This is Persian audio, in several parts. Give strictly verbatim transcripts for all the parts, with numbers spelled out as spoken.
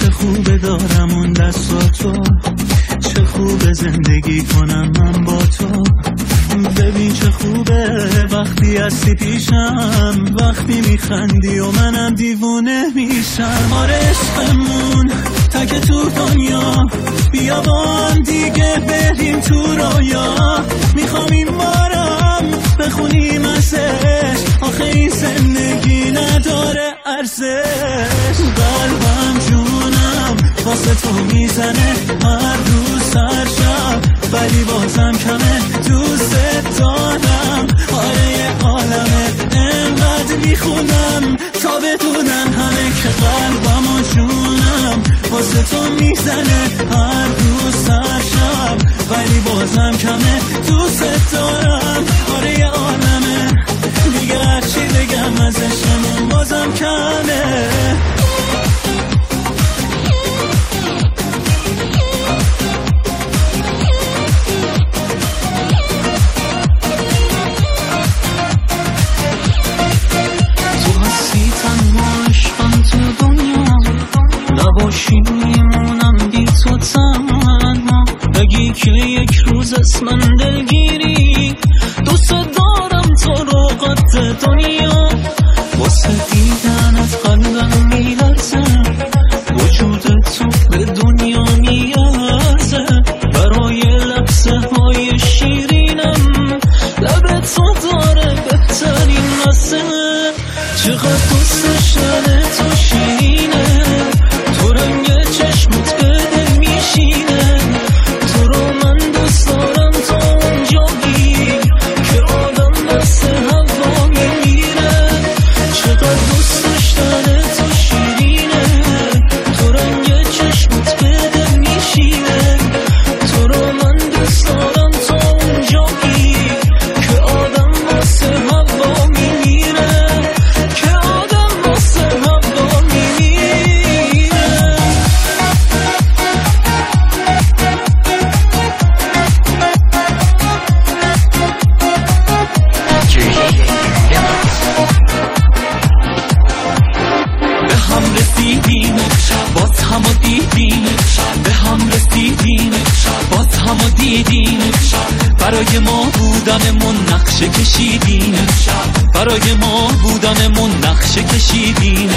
چه خوبه دارم اون دستاتو، چه خوبه زندگی کنم من با تو. ببین چه خوبه وقتی هستی پیشم، وقتی میخندی و منم دیوونه میشم. آره عشقمون تک تو دنیا، بیا با هم دیگه بریم تو رویا. میخوام این بارم بخونیم ازش، آخه این زندگی نداره ارزش. قلبم جونم واسه تو میزنه هر روز هر شب، ولی بازم کمه دوست دارم. آره یه عالمه انقدر میخونم تا بدونن همه که قلبم و جونم واسه تو میزنه هر روز هر شب، ولی بازم کمه دوست دارم. آره یه عالمه دیگه هرچی بگم ازشمون بازم کمه. نباشی میمونم بی تو تنها، بگی که یک روز از من دلگیری. دوست دارم تو رو قد دنیا، واسه دیدنت قلبم میلرزه، وجود تو به دنیا میارزه. برای لحظه های شیرینم لب تو داره بهترین مزه. چقدر دوستش داره تو شیرینه، تو رنگ چشمت به دل میشینه. تو رو من دوست دارم تا اونجایی که آدم دست هوا میمیره. چقدر دوستش داره تو شیرینه، تو رنگ چشمت به دل میشینه. تو رو من دوست دارم تا اونجایی که آدم دست هوا میمیره، که آدم دست هوا میمیره. به هم رسیدیم باز همو دیدیم، به هم رسیدیم باز همو دیدیم. برای ما بودنمون نقشه کشیدیم، برای ما بودنمون نقشه کشیدیم.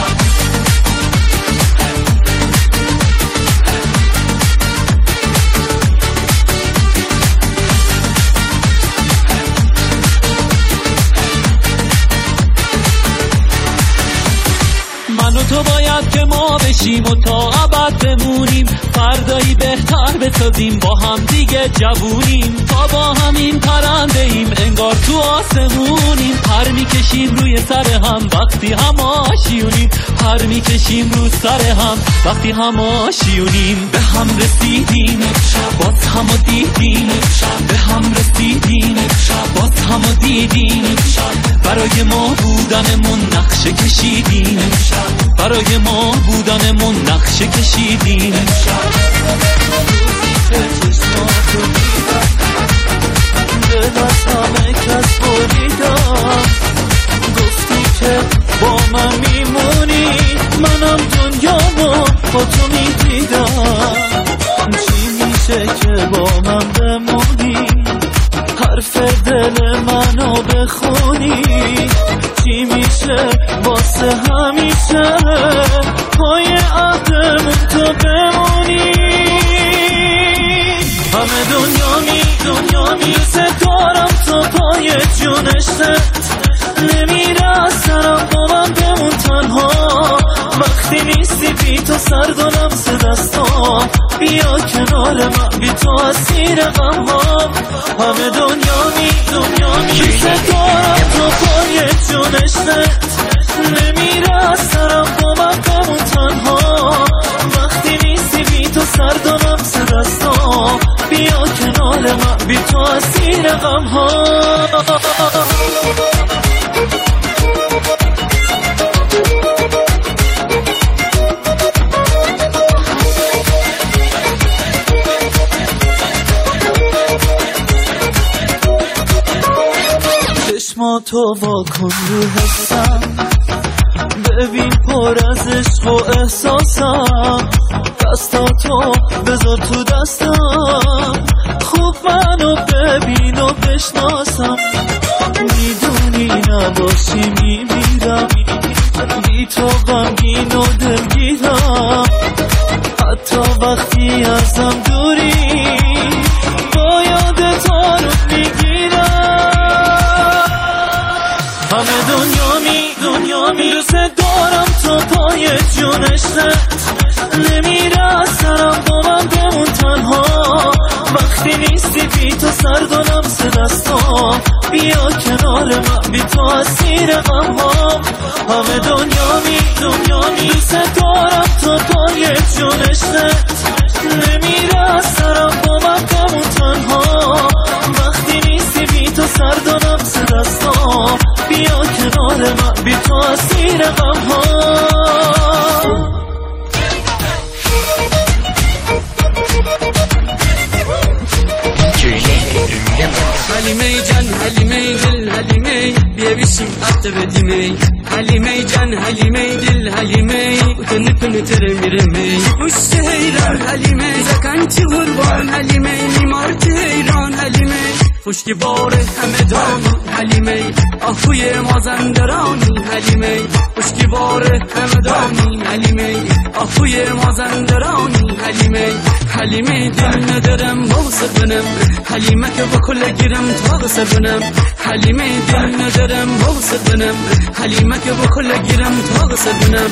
من و تو باید که ما بشیم و تا ابد بمونیم، فردایی بهتر بسازیم با هم دیگه جوونیم. تا با همین پرنده ایم انگار تو آسمونیم، پر میکشیم روی سر هم وقتی هم آشیونیم، پر میکشیم رو سر هم وقتی هم آشیونیم. به هم رسیدیم باز هم دیدیم، به هم رسیدیم باز هم دیدیم. برای ما بودنمون نقشه کشیدیم، برای ما بودنمون نقشه کشیدیم. دل از همه کس بریدم، گفتی که با من میمونی، منم دنیامو با تو میدیدم. چی میشه که با من بمونی، حرف دل منو بخونی؟ چی میشه واسه همیشه پای عهدمون تو بمونی؟ همه دنیا می دنیا می دارم تو پای جونشت، نمیره از سرم با من بمون تنها. وقتی نیستی بی تو سرد و لمس دستام، بیا کنار من بی تو اسیر غم ها. همه دنیا می دنیا می دارم تو پای جونشت، نمیره از سرم با من بمون تنها. وقتی نیستی بی تو سرد و لمس دستام، بیا کنار من بی تو اسیر غم ها. چشماتو واکن رو حسم، ببین پر از عشق و احساسم، دستا تو بذار تو دستم، خوب منو ببین و بشناسم. میدونی نباشی میمیرم، بی تو غمگین و دلگیرم، حتی وقتی ازم دوری با یاد تو رو میگیرم. همه دنیا می دنیا می دوست دارم تا پای جونشت، نمیره از سرم با من بمون تنها، وقتی نیستی بی تو سرد و لمس دستام، بیا کنار من بی تو اسیر غمام. همه دنیا می دنیا می دوست دارم تا پای جونشت، نمیره از سرم با من بمون تنها، وقتی نیستی بی تو سرد و لمس دستام، بیا کنار من بی تو اسیر غمام. حلیمه جان حلیمه دل حلیمه بیا بشیم عطر بدیمه، حلیمه جان حلیمه دل حلیمه وتن پنتر میرمه، پشت حیران حلیمه زکنتی قربان حلیمه، میمارت حیران حلیمه، خوشکی باره همه دانی حلیمه، آهوی مازندرانی حلیمه، خوشکی باره همه دانی حلیمه، آهوی مازندرانی حلیمه. حلیمه دل ندارم بوسه بنم، حلیمه که با کل گیرم تا بسر بنم، حلیمه دل ندارم بوسه بنم، حلیمه که با کل گیرم تا بسر بنم.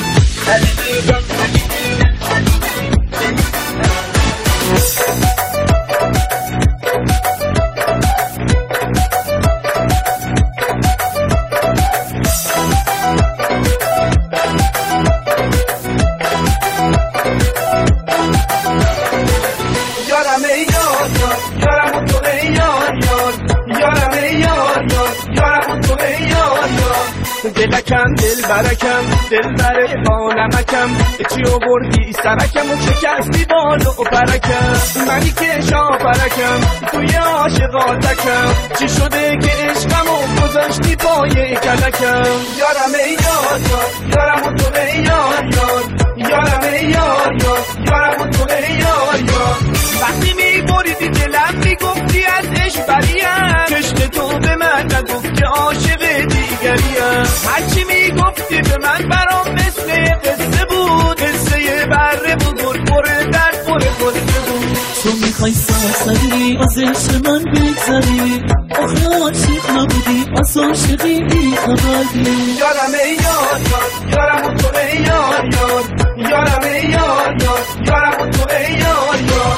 دلکم دل برکم دل بره عالمکم، چی آوردی سرکم و شکستی بالو و پرکم، منی که شاپرکم توی عاشقاتکم، چی شده که عشقمو گذاشتی پای کلکم. یارم ای یار یار یارم و تو ای یار یار، یارم ای یار یار یارم و تو ای یار یار. وقتی میبریدی دلم میگفتی از عشق بریم، کشت تو به من نگفتی عاشق دیگریم، هرچی میگفتی به من برام مثل قصه بود، قصه بره بزرگ پر درد پر قصه بود. تو میخوای سرسری از عشق من بگذری، آخه عاشق نبودی از عاشقی بی خبری. یارم ای یار یار یارم و تو ای یار یار، یارم ای یار یار یارم و تو ای یار یار.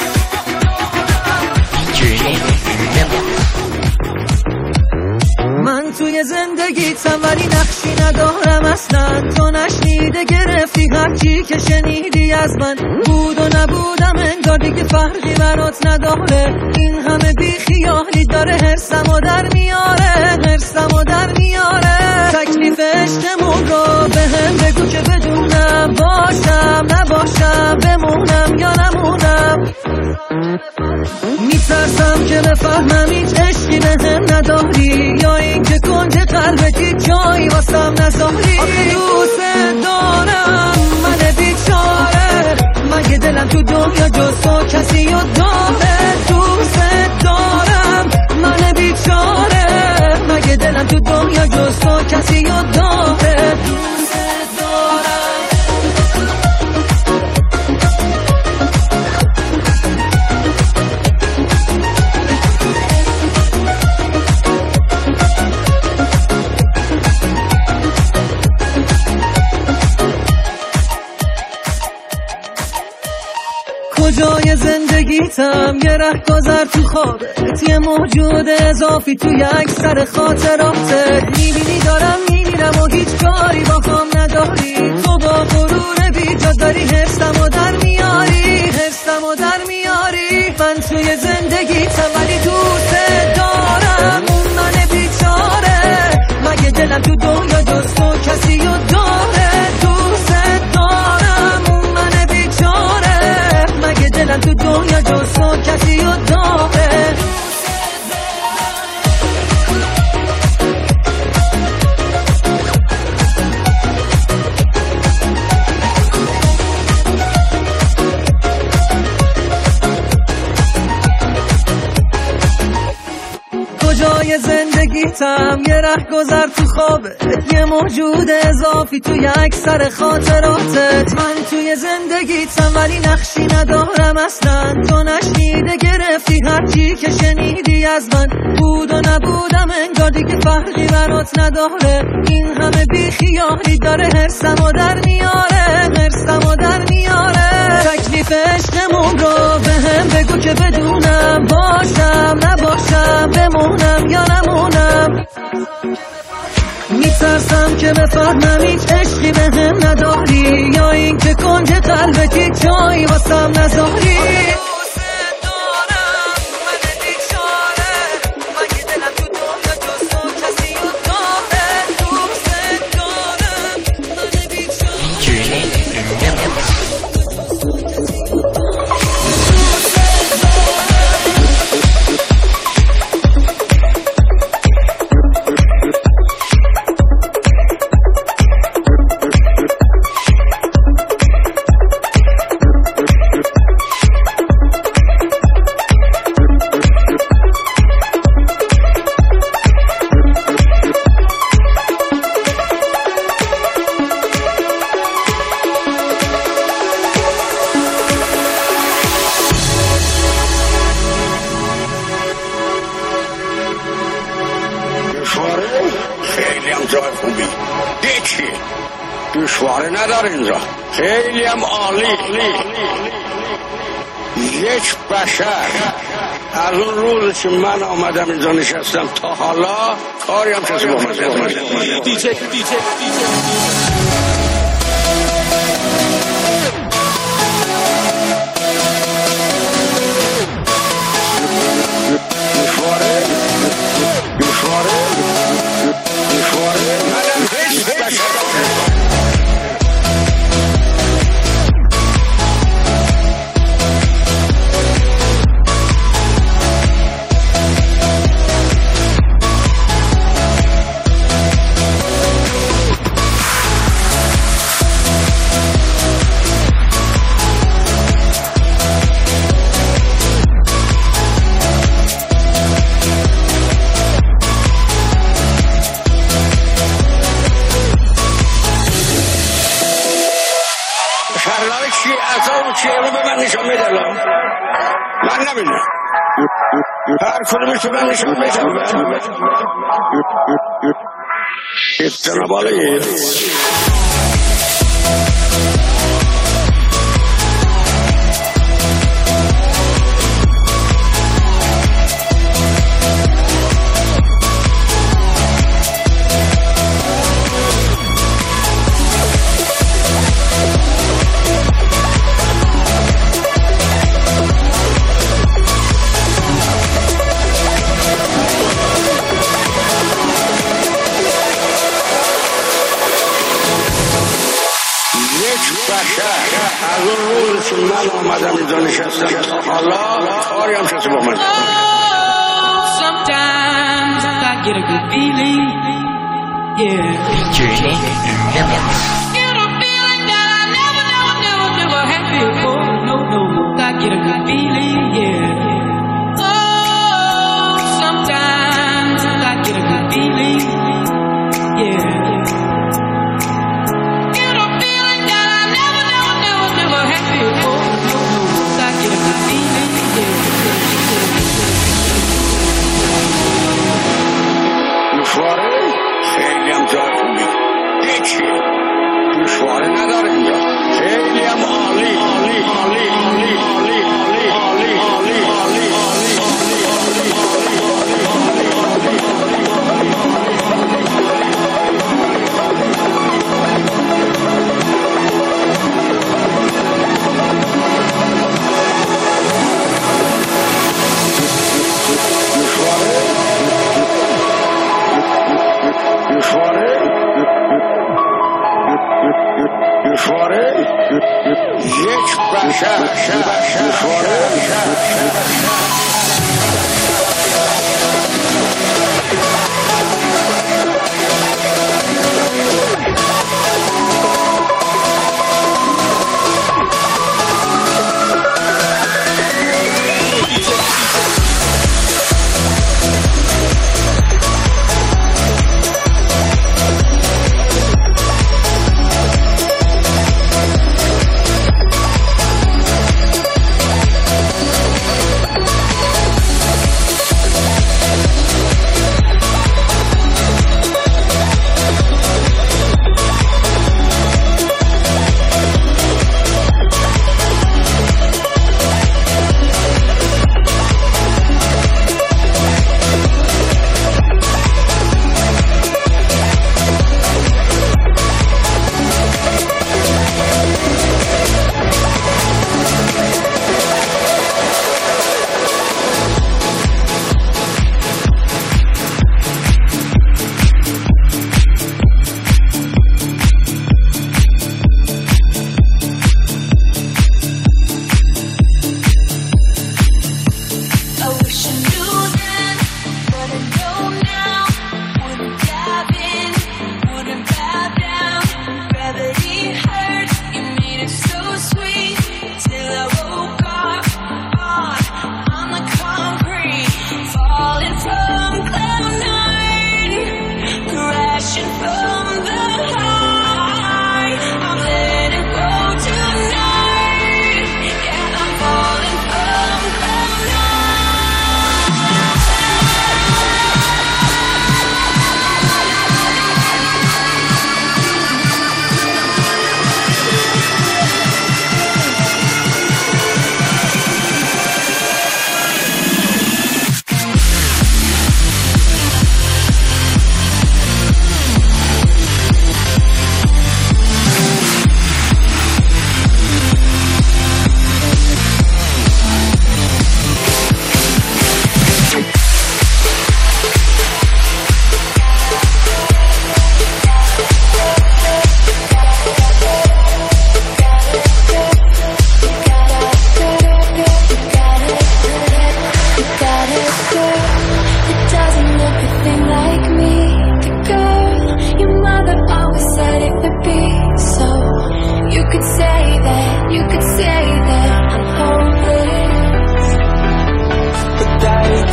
من توی زندگیتم ولی نقشی ندارم اصلا، تو نشنیده گرفتی هرچی که شنیدی از من، بود و نبودم انگار دیگه فرقی برات نداره، این همه بی خیالی داره هرسمو در میاره، هرسمو در میاره. تکلیف عشقمون رو به هم بگو که بدونم، باشم نباشم بمونم یا نمونم، میترسم که بفهمم هیچ عشقی به هم نداری، یا این که کنج قلبت هیچ جایی واسم نذاری. آخه دوست دارم من بیچاره، مگه دلم تو دنیا جز تو کسی رو داره، دوست دارم من بیچاره، مگه دلم تو دنیا جز تو کسی رو داره، دوست دارم. کجای زندگیتم یه ره گذر تو خوابت، یه موجود اضافی تو یک سر خاطراتت، میبینی دارم میمیرم و هیچ کاری با هم نداری، تو با غرور بیجا داری حرصمو در میاری، حرصمو در میاری. من توی زندگیتم ولی دوست دارم من بیچاره، مگه دلم تو دنیا جز تو کسی رو داره، دوست دارم من بیچاره، مگه دلم تو دنیا جز تو کسی رو داره. زندگیتم یه ره گذر تو خوابت، یه موجود اضافی تو یک سر خاطراتت. من توی زندگیتم ولی نقشی ندارم اصلا، تو نشنیده گرفتی هرچی که شنیدی از من. بود و نبودم انگار دیگه فرقی برات نداره، این همه بیخیالی داره هرسمو در میاره، هرسمو در میاره. تکلیف عشقمون رو به هم بگو که بدونم، باشم نباشم، بمونم یا نمونم. میترسم که بفهمم هیچ عشقی به هم نداری، یا این که کنج قلبتی جایی واسم نذاری. خیلی هم جای خوبی، هیچی دشواره نداره اینجا، خیلی هم عالی. یک بشر از اون روز که من آمدم اینجا نشستم تا حالا کاری هم کسی با من دیجی دیجی دیجی شرلاک چی؟ از اون چیه رو به من نشان میده الان من نبینم هر کدومش رو من نشان میده اتنا بالایی بشر از اون روز که من آمدم اینجا نشستم تا حالا کاری هم کسی با من Sometimes I get a good feeling, yeah. Journey in the mix. Get a feeling that I never, never, never, never had before. No, no, I get a good feeling, yeah. Oh, sometimes I get a good feeling, yeah. دشواره خیلی هم جای خوبی هیچی دشواره نداره اینجا خیلی هم عالی عالی عالی عالی عالی عالی عالی عالی دشواره یک بشر دشواره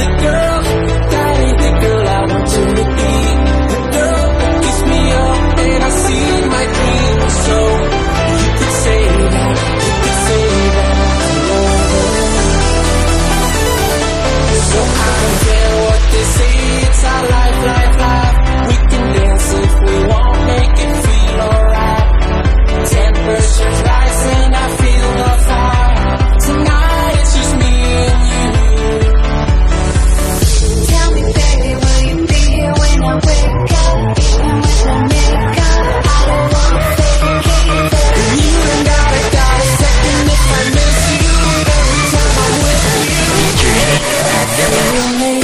the girl, that ain't the girl I want you to be. The girl that keeps me up and I see my dreams. So you could say that, you could say that I love her. So I don't care what they say, it's our life, life, life. We can dance if we want, make it feel alright. Temperature's rising, I feel the fire. Tonight it's just me and you. Tell me, baby, will you be here when I wake up? Even when I make up, I don't wanna vacate. You ain't gotta got a second if I miss you. Every time I'm with you.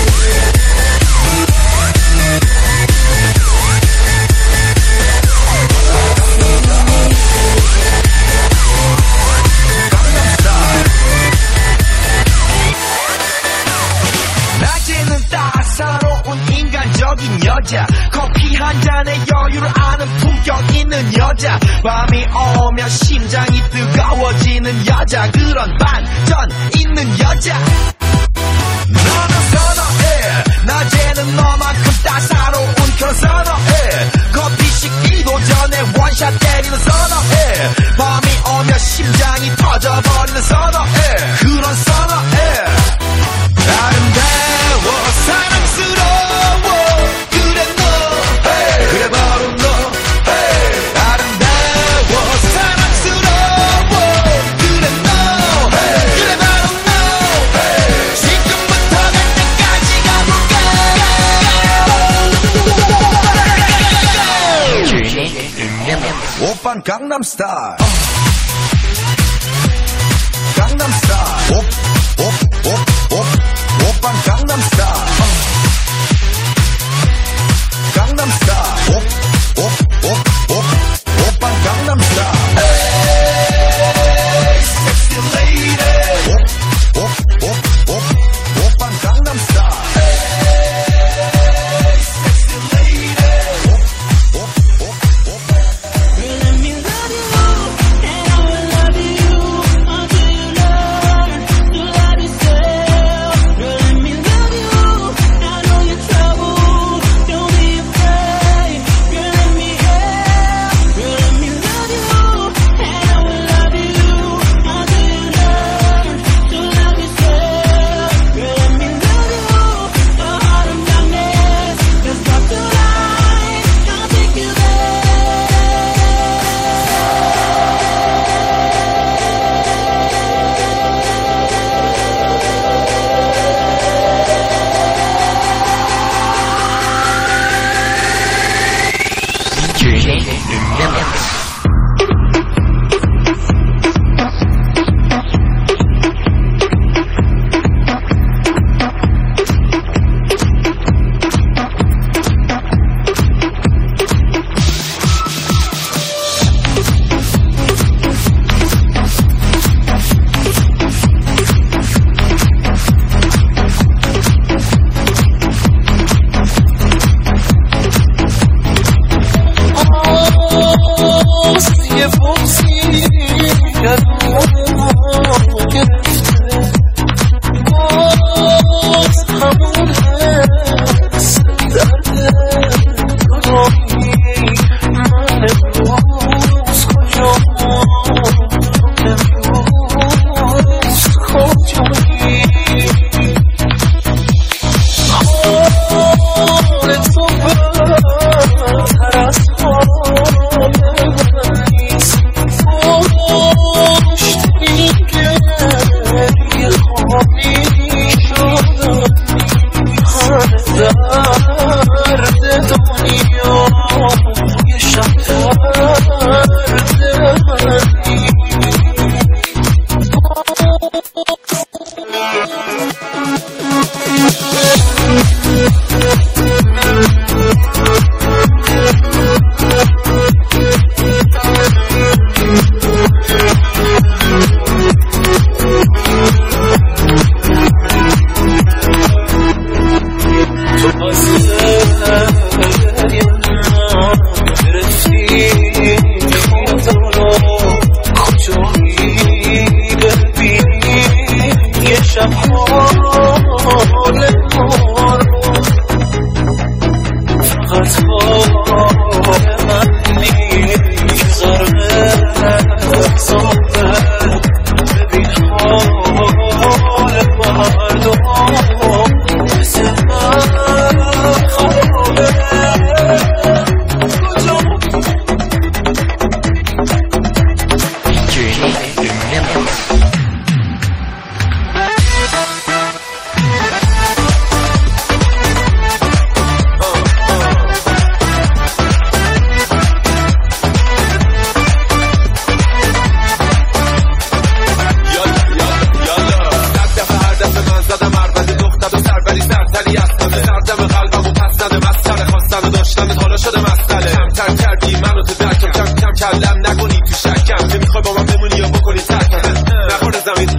낮에는 따사로운 인간적인 여자, 커피 한 잔에 여유를 아는 품격 있는 여자, 밤이 오면 심장이 뜨거워지는 여자, 그런 반전 있는 여자. 너는 선어해, 낮에는 너만큼 따사로운 그런 선어해. 커피 식기도 전에 원샷 때리는 선어해. 밤이 오면 심장이 터져버리는 선어해. 그런 선어해. 아름다워 사랑스러워 그래 너 hey. 그래 바로 너 hey. 아름다워 사랑스러워 그래 너 hey. 그래 바로 너 hey. 지금부터 갈 때까지 가볼까. 오빤 강남스타일 강남스타일 옵옵옵옵 오빤 강남스타일 강남스타일 옵옵옵옵 오빤 강남스타일 에이 섹시 레이디 옵옵옵옵 오빤 강남스타일 에이 섹시 레이디 옵옵옵옵 Let me love you, and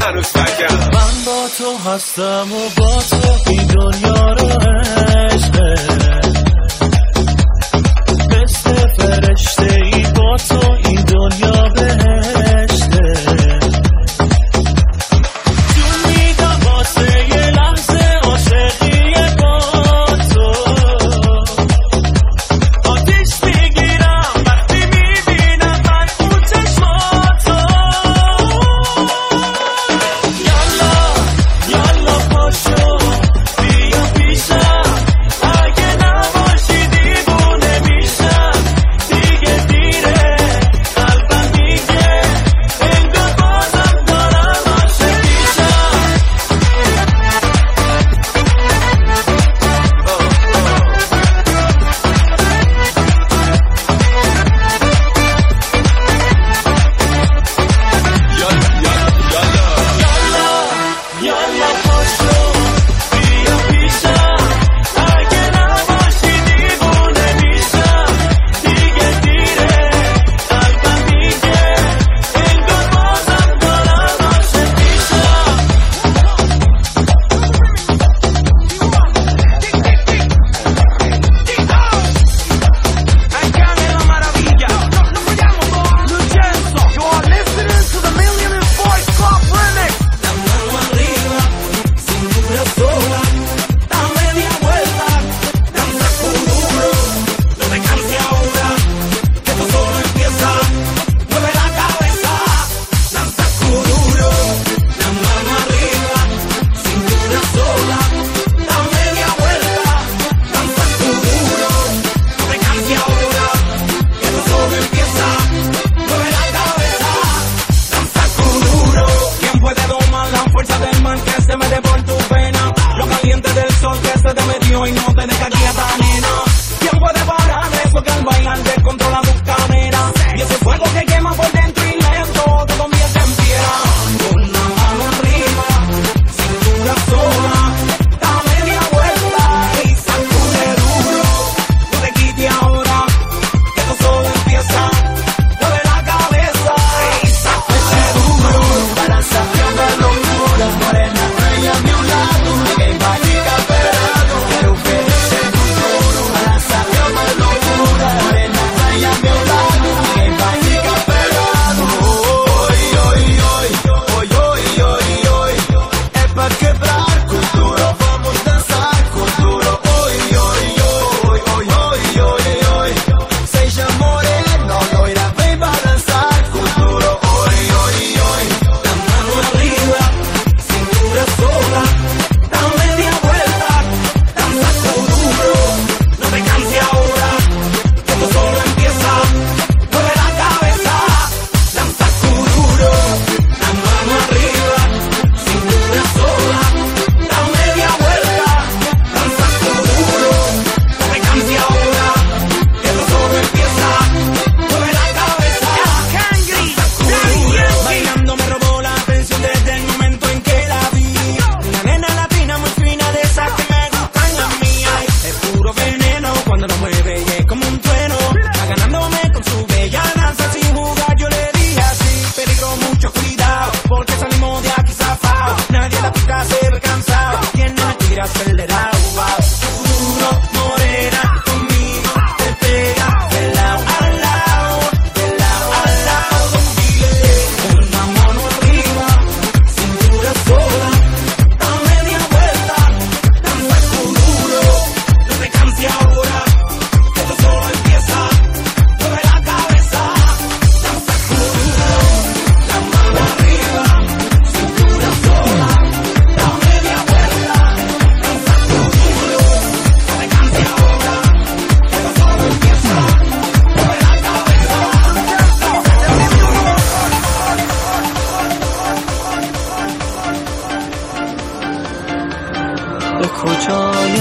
عروسکم. من با تو هستم و با تو این دنیا رو عشقه، مثل فرشته ای با تو این دنیا بهشته. جون میدم واسه یه لحظه عاشقی با تو، آتیش میگیرم وقتی میبینم من اون چشماتو. یالا یالا پاشو بیا پیشم، اگه نباشی دیوونه میشم. دیگه دیره قلبم میگه انگار بازم دارم عاشقیشم. یالا پاشو بیا پیشم، اگه نباشی دیوونه میشم. دیگه دیره قلبم میگه انگار بازم دارم عاشقیشم. Acá en la maravilla, nos llamo Lucenzo. You are listening to the Millionaire Voice Club Remix. La mano arriba, cintura sola, da media vuelta, danza duro, no te canses ahora, que esto solo empieza, mueve la cabeza, danza duro, la mano arriba, cintura sola, da media vuelta, danza duro, no te canses ahora, que esto solo empieza, mueve la cabeza, danza duro. ¿Quién puede domar la fuerza del mal que se mete por tu vena? Lo caliente del sol que se te metió y no te deja quieta, nena. ¿Quién puede parar eso que al bailar descontrola tu cadera? Y ese fuego que quema por dentro y lento te convierte en piedra. Con la mano arriba, cintura sola, da media vuelta y sacude duro. No te quites ahora, que esto solo empieza. Mueve la cabeza y sacude duro. Balanza la locura, morena, rey a mi lado, que baiga esperado. Quiero que ese futuro. Balanza la locura, morena, rey a mi lado, que baiga esperado. Hoy, hoy, hoy, hoy, hoy, hoy, hoy. Es pa' quebrar con duro, vamos a danzar con duro. Hoy, hoy, hoy, hoy, hoy, hoy, hoy. Seja moreno, loira, vem balançar com duro. Hoy, hoy, hoy. La mano arriba, cintura sola, da media vuelta, danza duro, no te canses ahora, que esto solo empieza, mueve la cabeza, danza duro, la mano arriba, cintura sola, da media vuelta, danza duro, no te canses ahora, que esto solo empieza, mueve la cabeza, Bailando me robó la atención desde el momento en que la vi. Una nena latina muy fina de esas que me gustan a mí. Ay, es puro veneno cuando la mueve y es como un trueno. Va ganándome con su bella danza sin jugar. Yo le dije así, peligro, mucho cuidado, porque salimos de aquí zafado. Nadie en la pista se ve cansado. Tiene el tigre acelerado. Wow. Duro, morena, conmigo te pega de lado a lado, de lado a lado. con la mano arriba, cintura sola, da media vuelta, danza duro, no te canses ahora, que esto solo empieza, mueve la cabeza, danza duro, la mano arriba, cintura sola, da media vuelta, danza duro, no te canses ahora, que esto solo empieza, mueve la cabeza. به کجای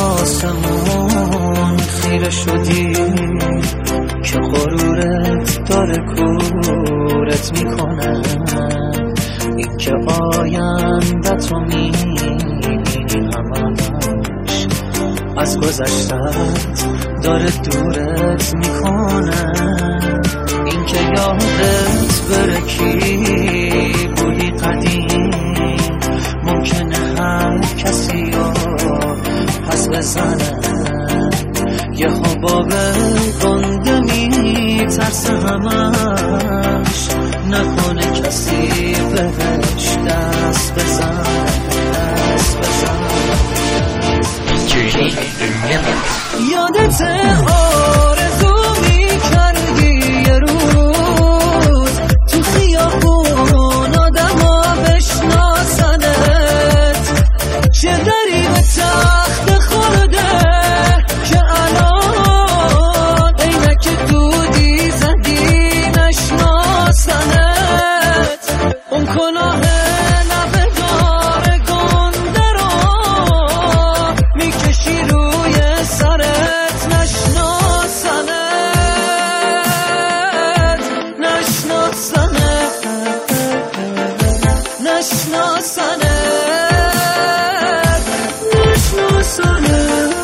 آسمون خیره شدی که غرورت داره کورت میکنه. این که آیندت رو میبینی همش از گذشتت داره دورت میکنه. این که یادت بره کی بودی قدیم گناه لبه دار گنده رو میکشی روی سرت نشناسنت نشناسنت نشناسنت نشناسنت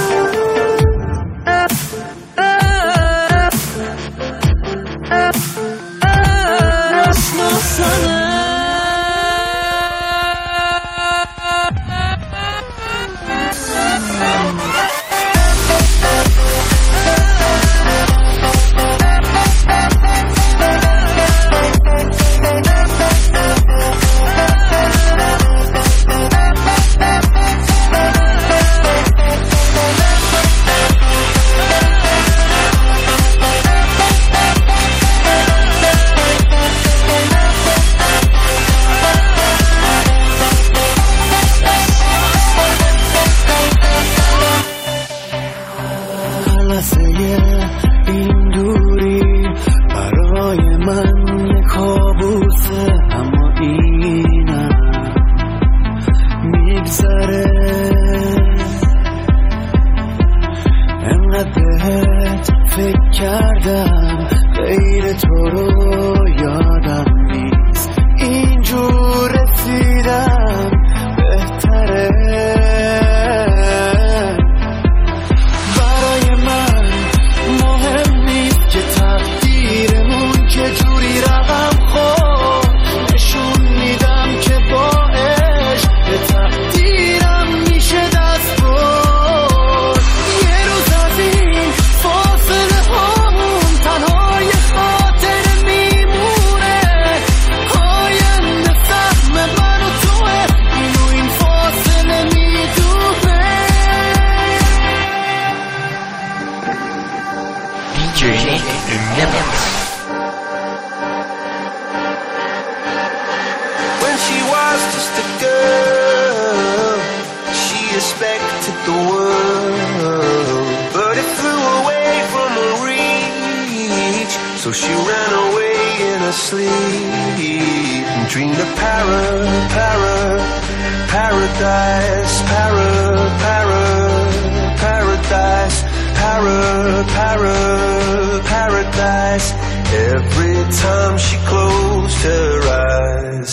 این دوری برای من یک کابوسه، اما اینم میگذره. انقدر بهت فکر کردم غیر تو رو یادم نیست، اینجور رسیدم بهتره. When she was just a girl, she expected the world, but it flew away from her reach. So she ran away in her sleep and dreamed of para, para, paradise, para, para, paradise, para, para, paradise. Every time she closed her eyes,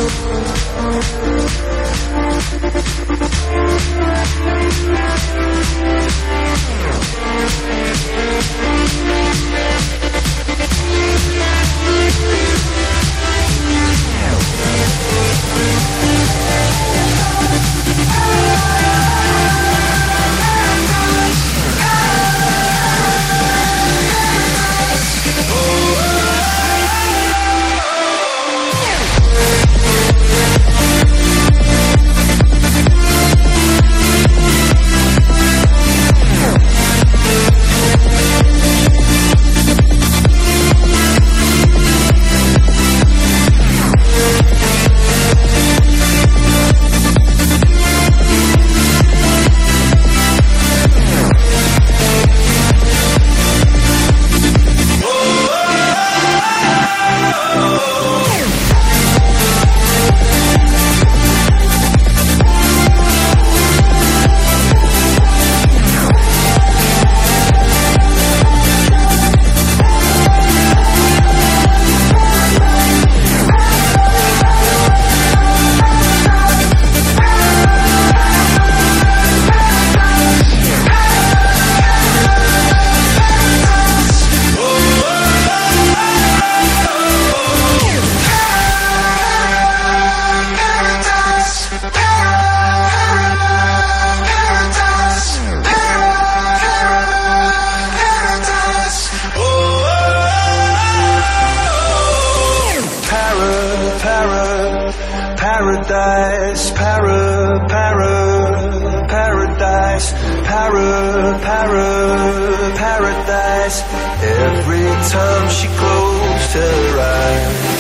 paradise, para, para, paradise, para, para, paradise. Every time she closed her eyes.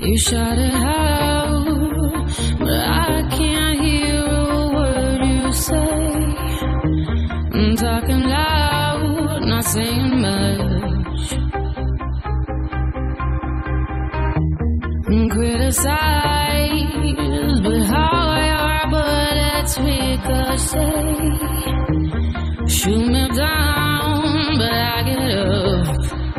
You shout it out, but I can't hear a word you say. I'm talking loud, not saying much. Criticize, but how your bullets ricochet. Shoot me down, but I get up.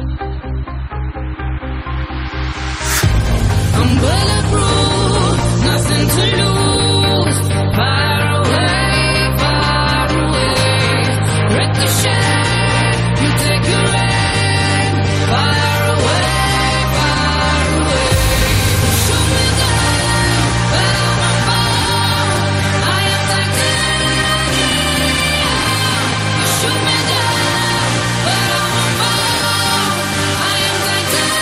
I'm bulletproof, nothing to lose. Fire away, far away. Ricochet, you take your aim. Fire away, far away. Shoot me down, but I won't fall. I am titanium. You shoot me down, but I won't fall. I am titanium.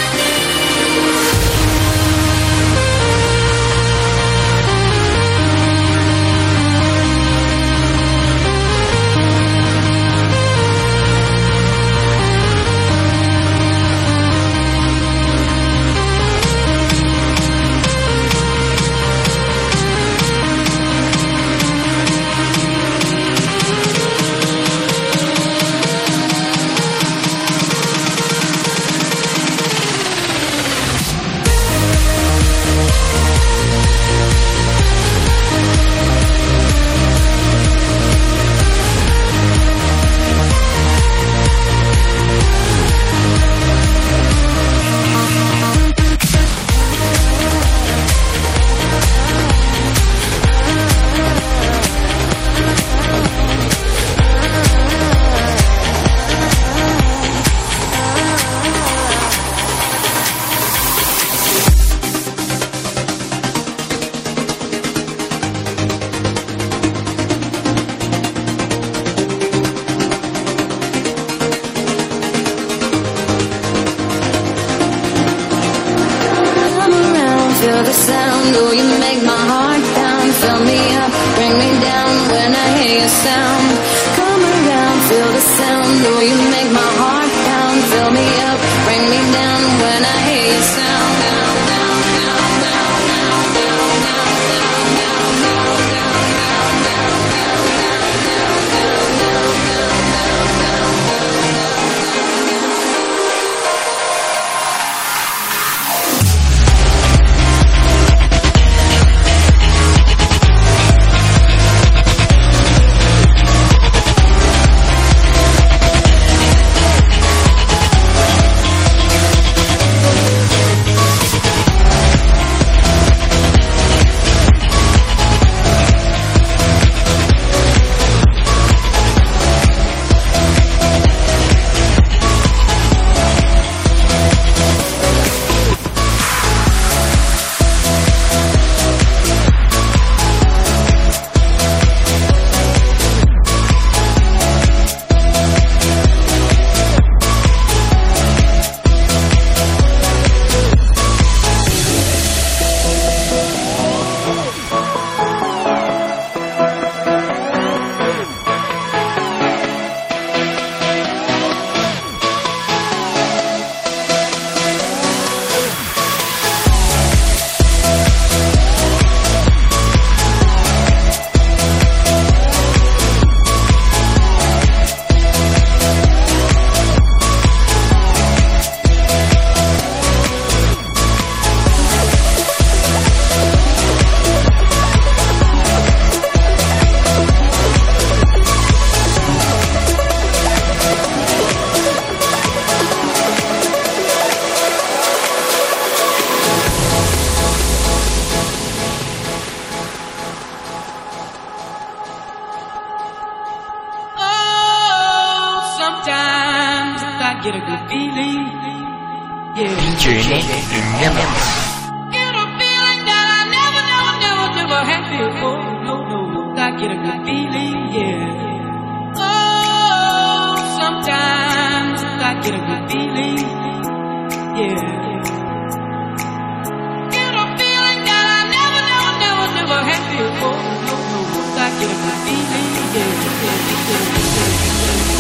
Feel the sound, oh you make my heart pound. Fill me up, bring me down when I hear your sound. Come around, feel the sound, oh you make my heart pound. Fill me up, bring me down when I hear your sound. Down, down, down, down, down, down, down, down, down, down, down, down, get a good feeling. Yeah. Featuring Remember. Get a feeling that I never, never, never, never had before. No, no, no. I get a good feeling. Yeah. Oh, sometimes I get a good feeling. Yeah. Get a feeling that I never, never, never, never had before. No, no, no. I get a good feeling. Yeah, yeah, yeah, yeah.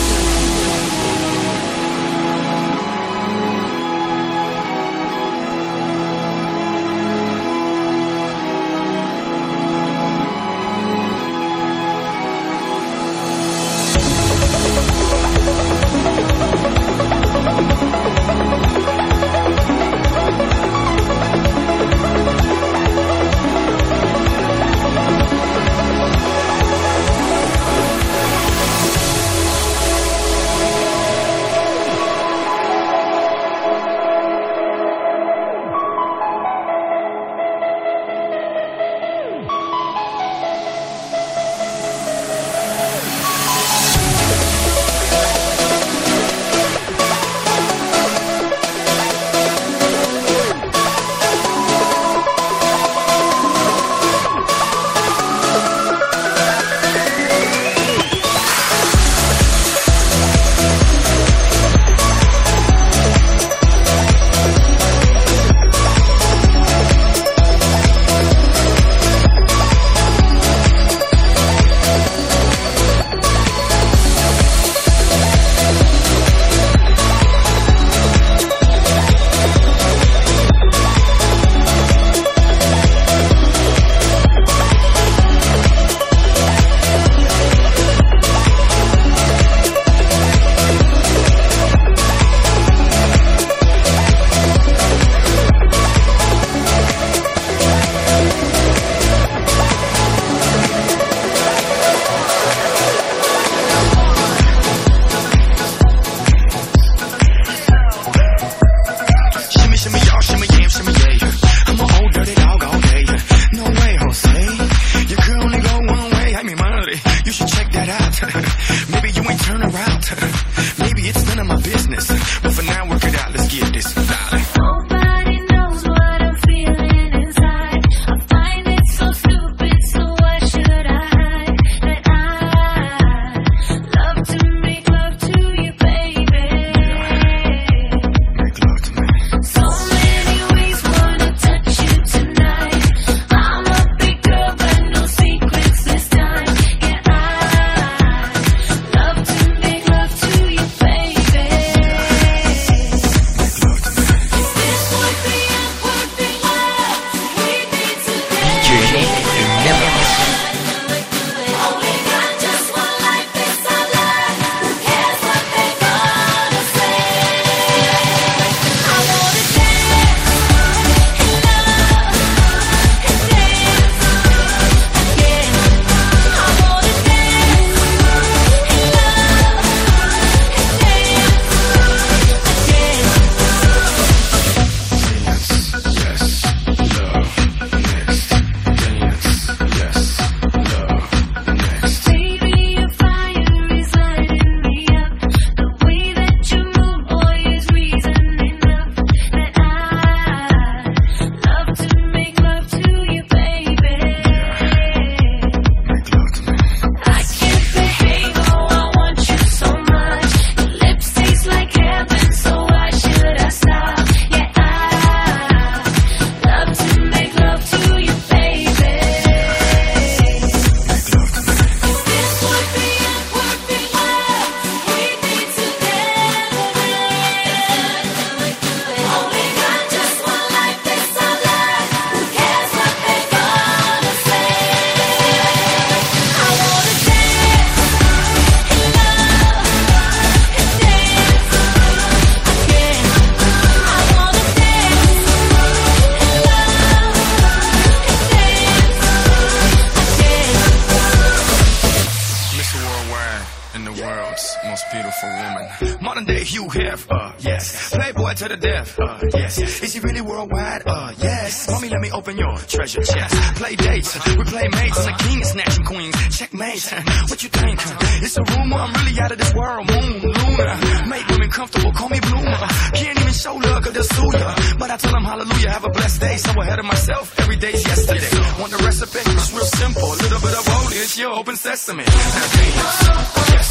boy to the death. Uh, yes. Is he really worldwide? Uh, yes. Mommy, let me open your treasure chest. Play dates, we play mates, like king snatching queens. Checkmate. What you think? It's a rumor. I'm really out of this world. Moon, Luna, make women comfortable. Call me Bloomer. Can't even show love 'cause they'll sue ya. But I tell them hallelujah, have a blessed day. So ahead of myself, every day's yesterday. Want the recipe? It's real simple. A little bit of holy, it's your open sesame. Yes.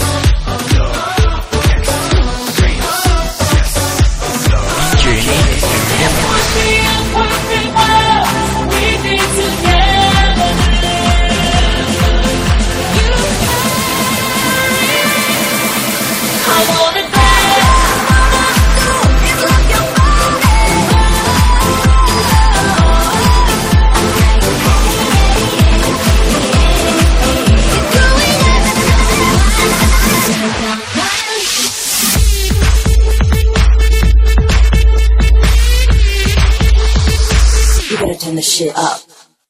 Turn the shit up.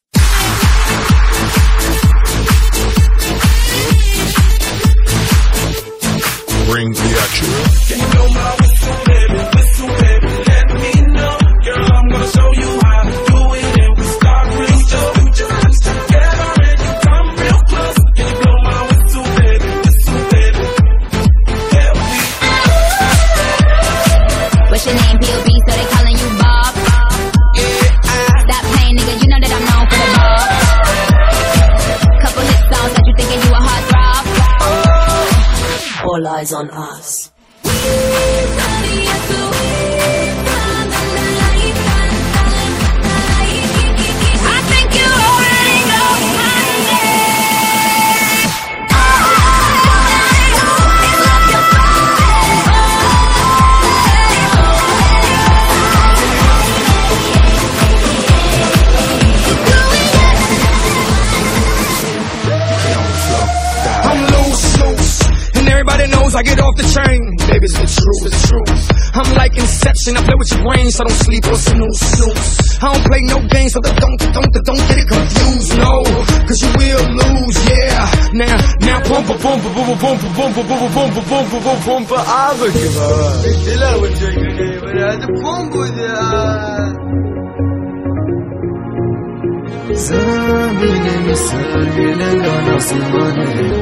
Bring the action. Can you blow my whistle, baby, whistle, baby, let me know. Girl, I'm gonna show you how to do it, and we start real slow. Put your hands together and you come real close. Can you blow my whistle, baby, whistle, baby, let me know. What's your name, P O B, so they calling you Bob? Stop playing, nigga, you know that I'm known for the ball. Couple hit songs that you thinking you a heartthrob. All eyes on us. I think you already know my name. I'm loose, loose, and everybody knows I get off the train. Baby, it's the truth, it's the truth. I'm like Inception, I play with your brain, so don't sleep or snooze, snooze. I don't play no games, so don't, don't, don't, don't get it confused, no, 'cause you will lose, yeah. Now, now, pump, pump, pump, pump, pump, pump, pump, pump, pump, pump, pump, pump, abi gibi. Neler olacak böyle? Hadi pump ya. زمین مثل لان آسمان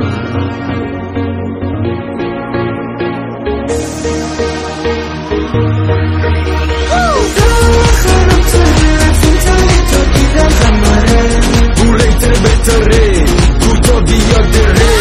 بولیت بهتره تو تا بیاد دره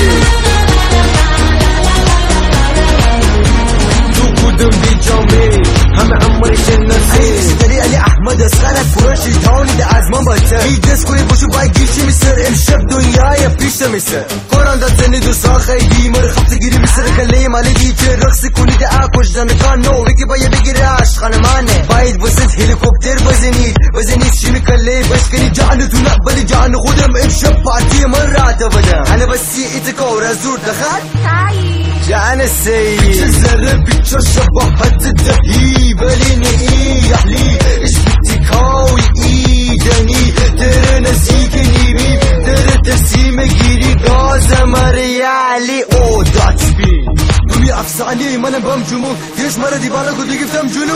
تو کدوم بیجامه همه اماری شناسه داری علی احمد اسقلت فراشی تاونی ده از من باته ای دسکوی باشو باید گیرچی میسر امشب دنیای پیشته میسر قرآن داد زنی دو سال خیلی مره خبت گیری میسر کله مالی دیجه رقصی کنی ده اکوش دانکان نو ویکی باید بگیره عشقان منه باید وسط هلیکوپتر بزنید بزنید شیمی کله بشکنی جعل تو نقبلی جعل خودم امشب پارتی من راته بدم انا بسی ایتکور از دور دخل جعل السيد تزرب بيتشا شبهت الدهي باليني ايه يحلي ايش بتكاوي ايدني ترى نسيكني بي ترى ترسيمة جيري غازة مريالي او داتش بي دمي افسعني ما انا بمجمون ليش مرة دي بالك ودي قفتم جنون